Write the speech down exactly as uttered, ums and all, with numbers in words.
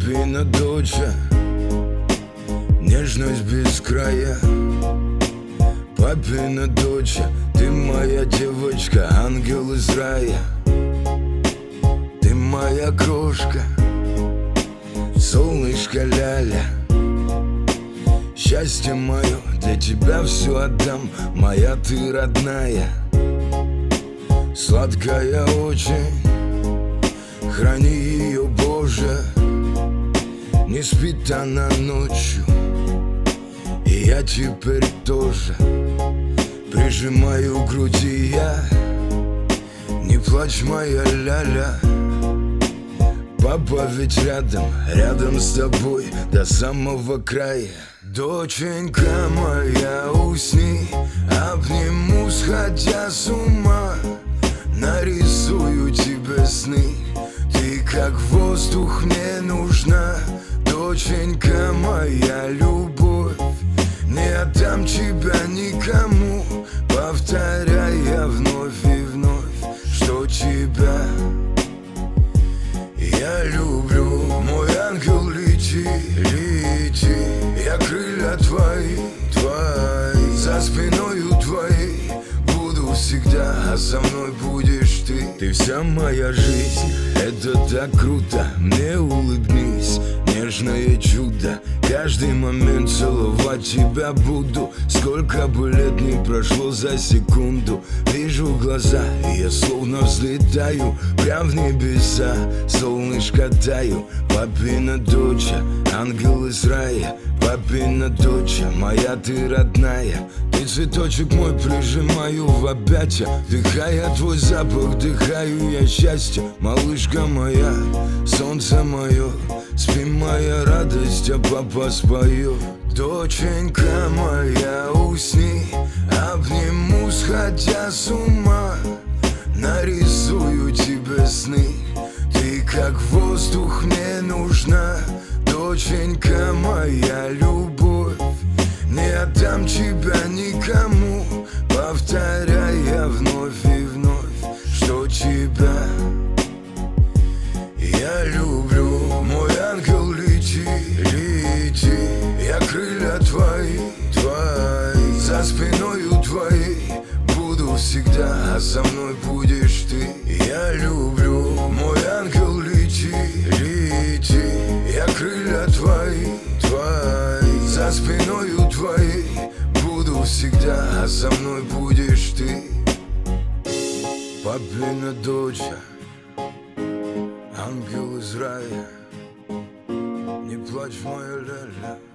Папина доча, нежность без края. Папина доча, ты моя девочка, ангел из рая. Ты моя крошка, солнышко ляля. Счастье мое, для тебя все отдам, моя ты родная. Сладкая очень, храни ее, Боже. Не спит она ночью, и я теперь тоже прижимаю к груди я. Не плачь, моя ляля, папа ведь рядом, рядом с тобой до самого края. Доченька моя, усни, обниму, сходя с ума. Нарисую тебе сны, ты как воздух мне нужна. Доченька моя, любовь, не отдам тебя никому, повторяя вновь и вновь, что тебя я люблю. Мой ангел, лети, лети, я крылья твои, твои, за спиною твоей буду всегда, а со мной будешь ты. Ты вся моя жизнь, это так круто, мне улыбнись, нежное чудо. Каждый момент целовать тебя буду, сколько бы лет не прошло за секунду. Вижу глаза, и я словно взлетаю прям в небеса, солнышко таю. Папина доча, ангел из рая. Папина доча, моя ты родная. Ты цветочек мой, прижимаю в объятия. Вдыхая твой запах, вдыхаю я счастье. Малышка моя, солнце мое, спи, моя радость, а папа споет. Доченька моя, усни, обниму, сходя с ума. Нарисую тебе сны, ты как воздух мне нужна. Доченька моя, любовь, не отдам тебя никому, повторяя вновь и вновь, что тебя я люблю. Мой ангел, лети, лети, я крылья твои, твои, за спиною твоей буду всегда, а со мной будешь ты. Я люблю. Мой ангел, лети, лети, я крылья твои, твои, за спиною твоей буду всегда, а со мной будешь ты. Папина доча, ангел из рая. Не плачь, моя ляля.